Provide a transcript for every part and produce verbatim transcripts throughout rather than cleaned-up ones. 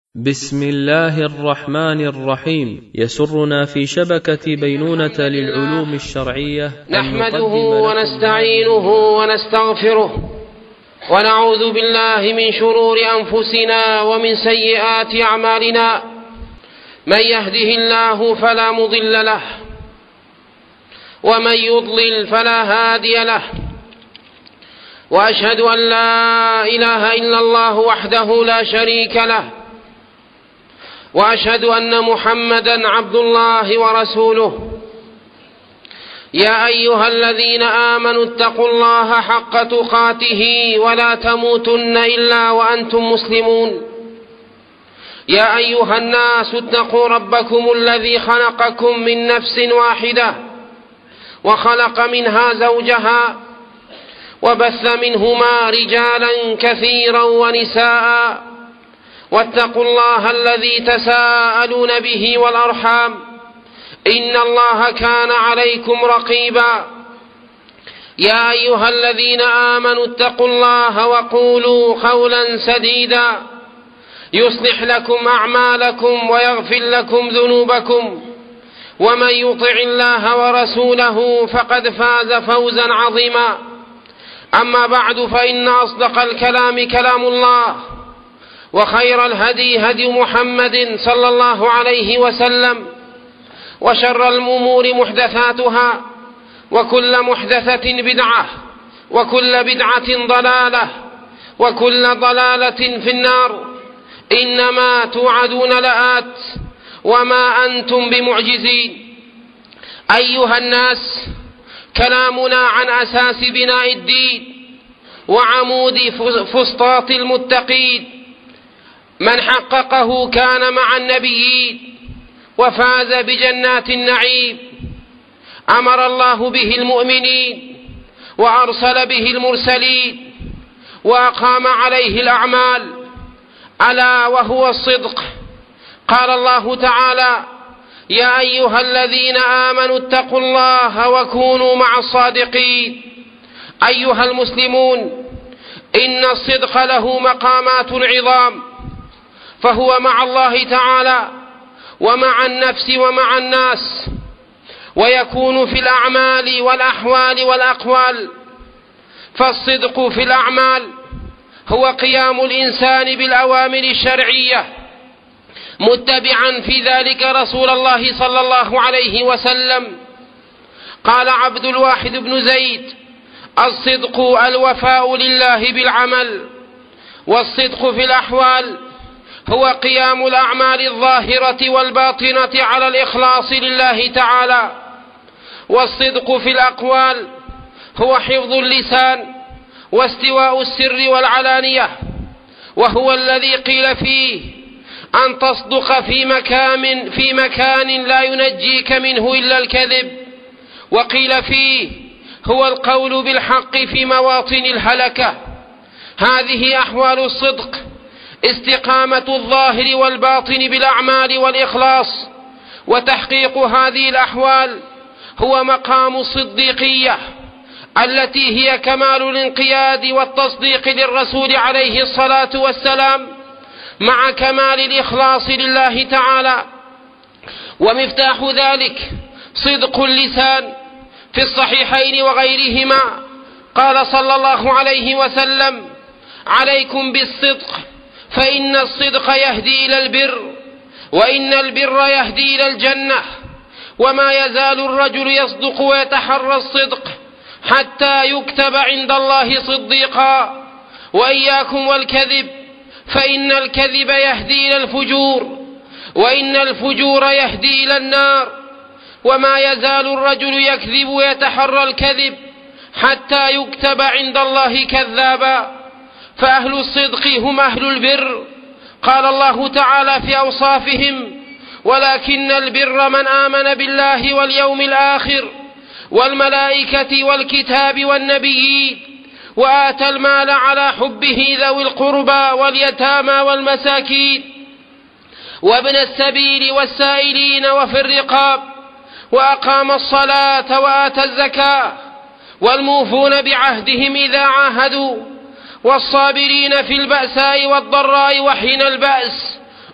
بسم الله الرحمن الرحيم. يسرنا في شبكة بينونة للعلوم الشرعية نحمده ونستعينه ونستغفره ونعوذ بالله من شرور أنفسنا ومن سيئات أعمالنا. من يهده الله فلا مضل له ومن يضلل فلا هادي له، وأشهد أن لا إله إلا الله وحده لا شريك له، وأشهد أن محمدًا عبد الله ورسوله. يا أيها الذين آمنوا اتقوا الله حق تقاته ولا تموتن إلا وأنتم مسلمون. يا أيها الناس اتقوا ربكم الذي خلقكم من نفس واحدة وخلق منها زوجها وبث منهما رجالا كثيرا ونساء، واتقوا الله الذي تساءلون به والأرحام إن الله كان عليكم رقيبا. يا أيها الذين آمنوا اتقوا الله وقولوا قولا سديدا يصلح لكم أعمالكم ويغفر لكم ذنوبكم، ومن يطع الله ورسوله فقد فاز فوزا عظيما. أما بعد، فإن أصدق الكلام كلام الله، وخير الهدي هدي محمد صلى الله عليه وسلم، وشر الأمور محدثاتها، وكل محدثة بدعة، وكل بدعة ضلالة، وكل ضلالة في النار. إنما توعدون لآت وما أنتم بمعجزين. أيها الناس، كلامنا عن أساس بناء الدين وعمود فسطاط المتقين. من حققه كان مع النبيين وفاز بجنات النعيم. أمر الله به المؤمنين وأرسل به المرسلين وأقام عليه الأعمال، ألا وهو الصدق. قال الله تعالى: يا أيها الذين آمنوا اتقوا الله وكونوا مع الصادقين. أيها المسلمون، إن الصدق له مقامات عظام، فهو مع الله تعالى ومع النفس ومع الناس، ويكون في الأعمال والأحوال والأقوال. فالصدق في الأعمال هو قيام الإنسان بالأوامر الشرعية متبعا في ذلك رسول الله صلى الله عليه وسلم. قال عبد الواحد بن زيد: الصدق الوفاء لله بالعمل. والصدق في الأحوال هو قيام الأعمال الظاهرة والباطنة على الإخلاص لله تعالى. والصدق في الأقوال هو حفظ اللسان واستواء السر والعلانية، وهو الذي قيل فيه: أن تصدق في مكان, في مكان لا ينجيك منه إلا الكذب. وقيل فيه: هو القول بالحق في مواطن الهلكة. هذه أحوال الصدق: استقامة الظاهر والباطن بالأعمال والإخلاص. وتحقيق هذه الأحوال هو مقام الصديقية، التي هي كمال الانقياد والتصديق للرسول عليه الصلاة والسلام مع كمال الإخلاص لله تعالى. ومفتاح ذلك صدق اللسان. في الصحيحين وغيرهما قال صلى الله عليه وسلم: عليكم بالصدق، فإن الصدق يهدي إلى البر، وإن البر يهدي إلى الجنة. وما يزال الرجل يصدق ويتحرى الصدق حتى يكتب عند الله صديقا. وإياكم والكذب، فإن الكذب يهدي إلى الفجور، وإن الفجور يهدي إلى النار. وما يزال الرجل يكذب ويتحرى الكذب حتى يكتب عند الله كذابا. فأهل الصدق هم أهل البر. قال الله تعالى في أوصافهم: ولكن البر من آمن بالله واليوم الآخر والملائكة والكتاب والنبيين وآتى المال على حبه ذوي القربى واليتامى والمساكين وابن السبيل والسائلين وفي الرقاب وأقام الصلاة وآتى الزكاة والموفون بعهدهم إذا عاهدوا والصابرين في البأساء والضراء وحين البأس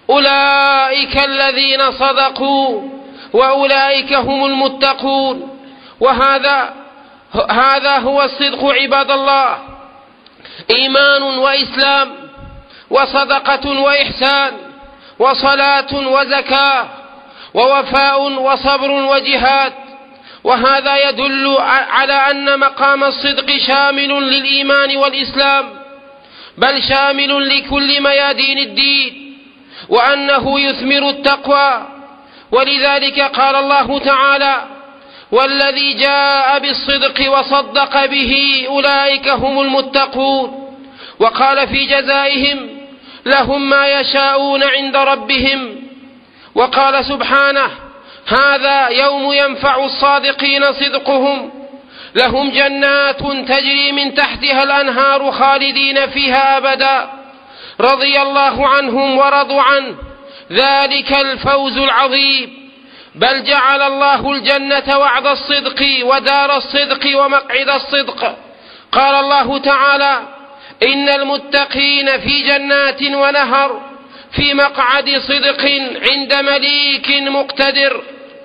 أولئك الذين صدقوا وأولئك هم المتقون. وهذا هذا هو الصدق عباد الله، إيمان وإسلام وصدقة وإحسان وصلاة وزكاة ووفاء وصبر وجهاد. وهذا يدل على أن مقام الصدق شامل للإيمان والإسلام، بل شامل لكل ميادين الدين، وأنه يثمر التقوى. ولذلك قال الله تعالى: والذي جاء بالصدق وصدق به أولئك هم المتقون. وقال في جزائهم: لهم ما يشاءون عند ربهم. وقال سبحانه: هذا يوم ينفع الصادقين صدقهم، لهم جنات تجري من تحتها الأنهار خالدين فيها أبدا، رضي الله عنهم ورضوا عنه، ذلك الفوز العظيم. بل جعل الله الجنة وعد الصدق ودار الصدق ومقعد الصدق. قال الله تعالى: إن المتقين في جنات ونهر في مقعد صدق عند مليك مقتدر.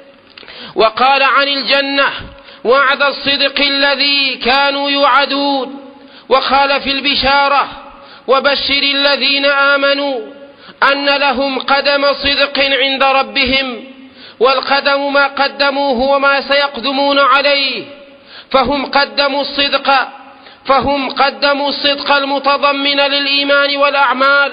وقال عن الجنة: وعد الصدق الذي كانوا يوعدون. وقال في البشارة: وبشر الذين آمنوا أن لهم قدم صدق عند ربهم. والقدم ما قدموه وما سيقدمون عليه، فهم قدموا الصدق فهم قدموا الصدق المتضمن للإيمان والأعمال،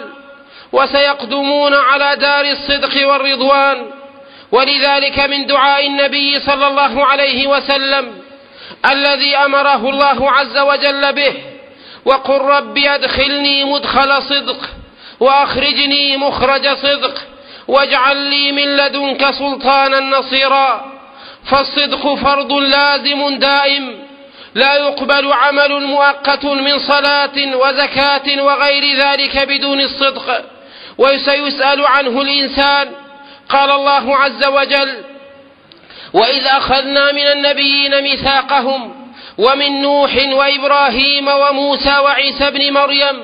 وسيقدمون على دار الصدق والرضوان. ولذلك من دعاء النبي صلى الله عليه وسلم الذي أمره الله عز وجل به: وقل رب أدخلني مدخل صدق وأخرجني مخرج صدق واجعل لي من لدنك سلطانا نصيرا. فالصدق فرض لازم دائم، لا يقبل عمل مؤقت من صلاة وزكاة وغير ذلك بدون الصدق، وسيسأل عنه الإنسان. قال الله عز وجل: وإذ أخذنا من النبيين ميثاقهم ومن نوح وإبراهيم وموسى وعيسى بن مريم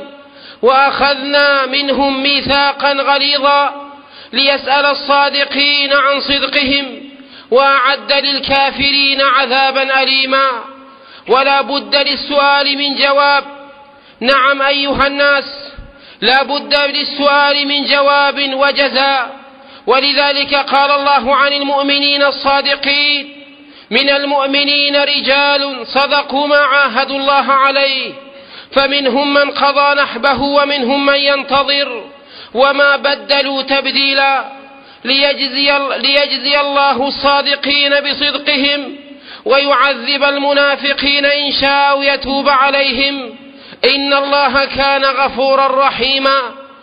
وأخذنا منهم ميثاقا غليظا ليسأل الصادقين عن صدقهم، وأعد للكافرين عذابا أليما. ولا بد للسؤال من جواب. نعم أيها الناس، لا بد للسؤال من جواب وجزاء. ولذلك قال الله عن المؤمنين الصادقين: من المؤمنين رجال صدقوا ما عاهدوا الله عليه، فمنهم من قضى نحبه ومنهم من ينتظر وما بدلوا تبديلا، ليجزي, ليجزي الله الصادقين بصدقهم ويعذب المنافقين إن شاء ويتوب عليهم، إن الله كان غفورا رحيما.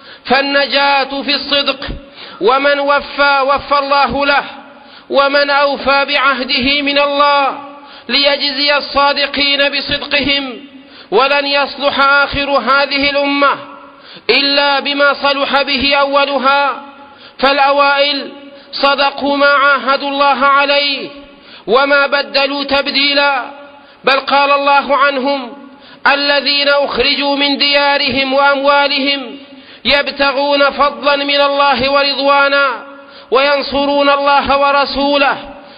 فالنجاة في الصدق، ومن وفى وفى الله له، ومن أوفى بعهده من الله ليجزي الصادقين بصدقهم. ولن يصلح آخر هذه الأمة إلا بما صلح به أولها، فالأوائل صدقوا ما عاهدوا الله عليه وما بدلوا تبديلا. بل قال الله عنهم: الذين أخرجوا من ديارهم وأموالهم يبتغون فضلا من الله ورضوانا وينصرون الله ورسوله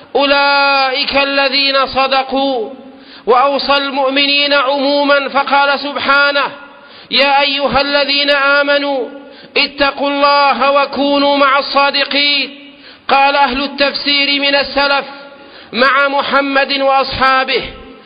أولئك الذين صدقوا. وأوصى المؤمنين عموما فقال سبحانه: يا أيها الذين آمنوا اتقوا الله وكونوا مع الصادقين. قال أهل التفسير من السلف: مع محمد وأصحابه.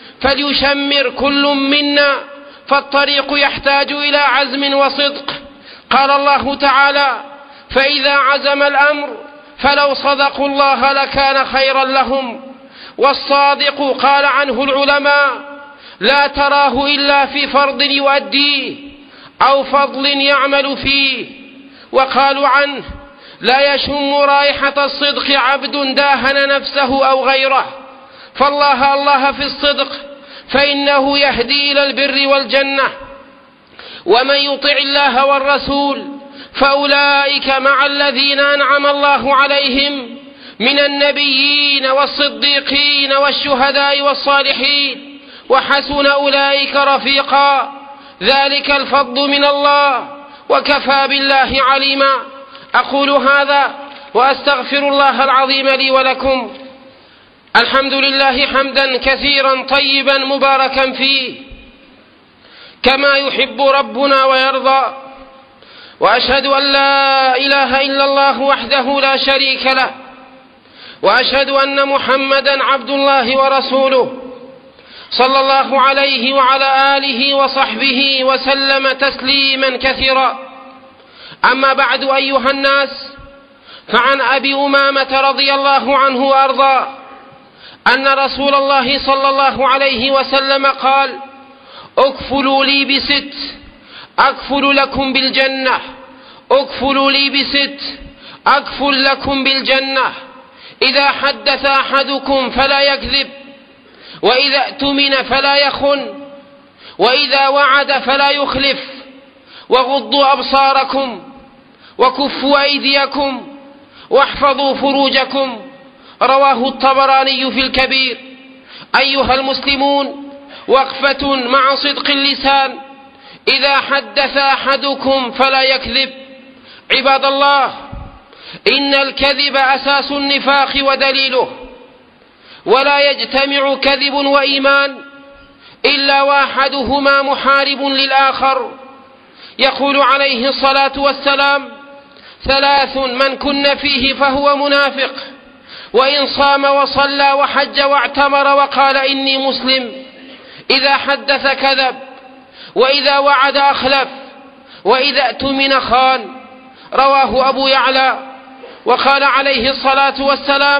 فليشمر كل منا، فالطريق يحتاج إلى عزم وصدق. قال الله تعالى: فإذا عزم الأمر فلو صدقوا الله لكان خيرا لهم. والصادق قال عنه العلماء: لا تراه إلا في فرض يؤديه أو فضل يعمل فيه. وقالوا عنه: لا يشم رائحة الصدق عبد داهن نفسه أو غيره. فالله الله في الصدق، فإنه يهدي إلى البر والجنة. ومن يطع الله والرسول فأولئك مع الذين أنعم الله عليهم من النبيين والصديقين والشهداء والصالحين، وحسن أولئك رفيقا. ذلك الفضل من الله، وكفى بالله عليما. أقول هذا وأستغفر الله العظيم لي ولكم. الحمد لله حمدا كثيرا طيبا مباركا فيه كما يحب ربنا ويرضى، وأشهد أن لا إله إلا الله وحده لا شريك له، وأشهد أن محمدا عبد الله ورسوله صلى الله عليه وعلى آله وصحبه وسلم تسليما كثيرا. أما بعد أيها الناس، فعن أبي أمامة رضي الله عنه وأرضاه أن رسول الله صلى الله عليه وسلم قال: اكفلوا لي بست أكفل لكم بالجنة، اكفلوا لي بست أكفل لكم بالجنة، إذا حدث أحدكم فلا يكذب، وإذا اؤتمن فلا يخن، وإذا وعد فلا يخلف، وغضوا أبصاركم وكفوا أيديكم واحفظوا فروجكم. رواه الطبراني في الكبير. أيها المسلمون، وقفة مع صدق اللسان. إذا حدث أحدكم فلا يكذب. عباد الله، إن الكذب أساس النفاق ودليله، ولا يجتمع كذب وإيمان إلا واحدهما محارب للآخر. يقول عليه الصلاة والسلام: ثلاث من كن فيه فهو منافق، وإن صام وصلى وحج واعتمر وقال إني مسلم. إذا حدث كذب، وإذا وعد أخلف، وإذا اؤتمن خان. رواه أبو يعلى. وقال عليه الصلاة والسلام: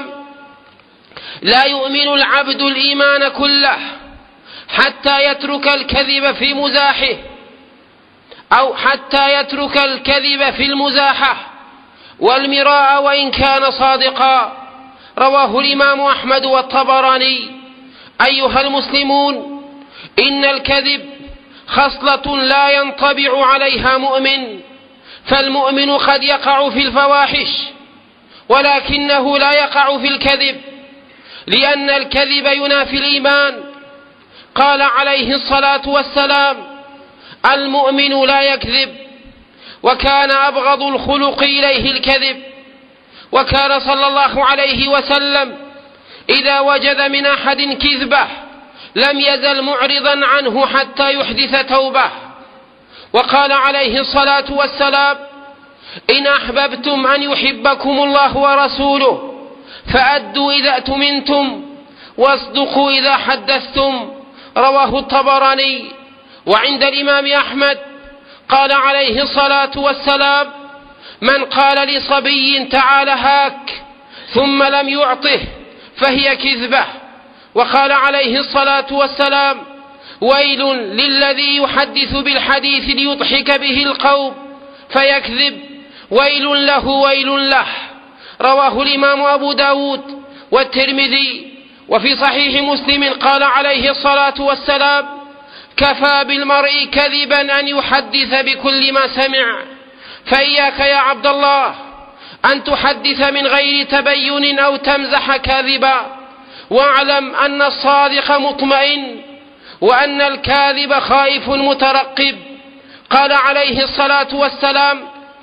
لا يؤمن العبد الإيمان كله حتى يترك الكذب في مزاحه، أو حتى يترك الكذب في المزاحة والمراء وإن كان صادقا. رواه الإمام أحمد والطبراني. أيها المسلمون، إن الكذب خصلة لا ينطبع عليها مؤمن، فالمؤمن قد يقع في الفواحش ولكنه لا يقع في الكذب، لأن الكذب ينافي الإيمان. قال عليه الصلاة والسلام: المؤمن لا يكذب، وكان أبغض الخلق إليه الكذب. وكان صلى الله عليه وسلم إذا وجد من أحد كذبة لم يزل معرضا عنه حتى يحدث توبة. وقال عليه الصلاة والسلام: إن أحببتم أن يحبكم الله ورسوله فأدوا إذا اؤتمنتم واصدقوا إذا حدثتم. رواه الطبراني. وعند الإمام أحمد قال عليه الصلاة والسلام: من قال لصبي تعال هاك ثم لم يعطه فهي كذبة. وقال عليه الصلاة والسلام: ويل للذي يحدث بالحديث ليضحك به القوم فيكذب، ويل له ويل له. رواه الإمام أبو داود والترمذي. وفي صحيح مسلم قال عليه الصلاة والسلام: كفى بالمرء كذبا أن يحدث بكل ما سمع، فإياك يا عبد الله أن تحدث من غير تبين أو تمزح كاذبا، واعلم أن الصادق مطمئن وأن الكاذب خائف مترقب. قال عليه الصلاة والسلام: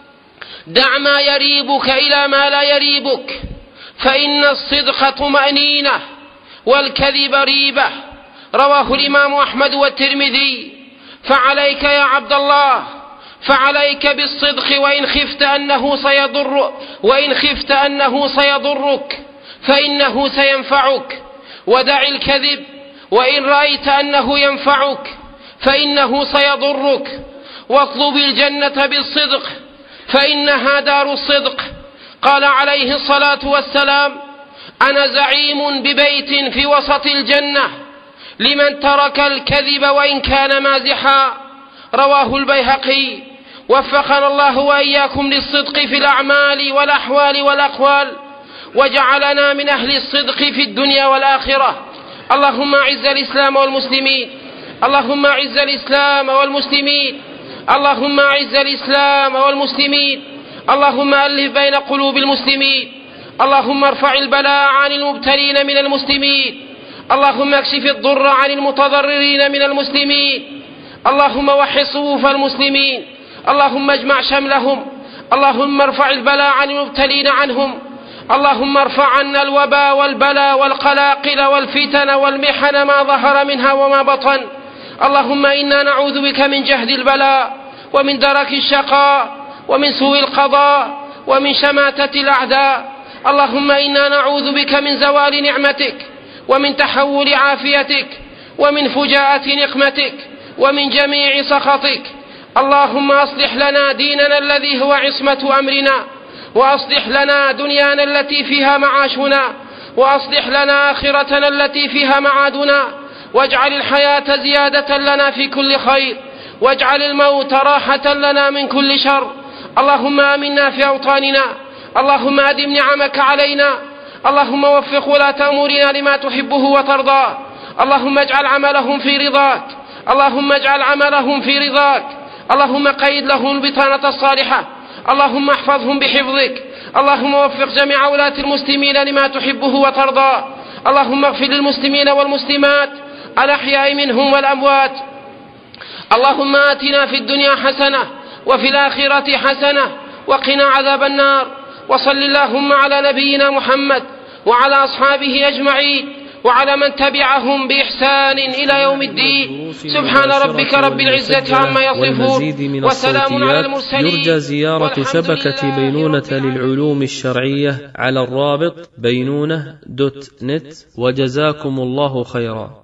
دع ما يريبك إلى ما لا يريبك، فإن الصدق طمأنينة والكذب ريبة. رواه الإمام أحمد والترمذي. فعليك يا عبد الله، فعليك بالصدق وإن خفت أنه سيضر وإن خفت أنه سيضرك فإنه سينفعك، ودع الكذب وإن رأيت أنه ينفعك فإنه سيضرك، واطلب الجنة بالصدق فإنها دار الصدق. قال عليه الصلاة والسلام: أنا زعيم ببيت في وسط الجنة لمن ترك الكذب وإن كان مازحا. رواه البيهقي. وفقنا الله وإياكم للصدق في الأعمال والأحوال والأقوال، وجعلنا من أهل الصدق في الدنيا والآخرة. اللهم أعز الإسلام والمسلمين، اللهم أعز الإسلام والمسلمين، اللهم أعز الإسلام والمسلمين، اللهم ألف بين قلوب المسلمين، اللهم ارفع البلاء عن المبتلين من المسلمين، اللهم اكشف الضر عن المتضررين من المسلمين، اللهم وحد صفوف المسلمين، اللهم اجمع شملهم، اللهم ارفع البلاء عن المبتلين عنهم. اللهم ارفع عنا الوباء والبلاء والقلاقل والفتن والمحن ما ظهر منها وما بطن. اللهم إنا نعوذ بك من جهد البلاء ومن درك الشقاء ومن سوء القضاء ومن شماتة الأعداء. اللهم إنا نعوذ بك من زوال نعمتك ومن تحول عافيتك ومن فجاءة نقمتك ومن جميع سخطك. اللهم أصلح لنا ديننا الذي هو عصمة أمرنا، وأصلح لنا دنيانا التي فيها معاشنا، وأصلح لنا آخرتنا التي فيها معادنا، واجعل الحياة زيادة لنا في كل خير، واجعل الموت راحة لنا من كل شر. اللهم آمنا في أوطاننا، اللهم أدم نعمك علينا، اللهم وفق ولاة أمورنا لما تحبه وترضاه. اللهم اجعل عملهم في رضاك، اللهم اجعل عملهم في رضاك. اللهم قيد لهم البطانة الصالحة، اللهم احفظهم بحفظك. اللهم وفق جميع ولاة المسلمين لما تحبه وترضاه. اللهم اغفر للمسلمين والمسلمات الأحياء منهم والأموات. اللهم آتنا في الدنيا حسنة وفي الآخرة حسنة وقنا عذاب النار. وصل اللهم على نبينا محمد وعلى أصحابه أجمعين وعلى من تبعهم بإحسان إلى يوم الدين. سبحان ربك رب العزة عما يصفون وسلام على المرسلين. يرجى زيارة شبكة بينونة للعلوم الشرعية على الرابط بينونة دوت نت. وجزاكم الله خيرا.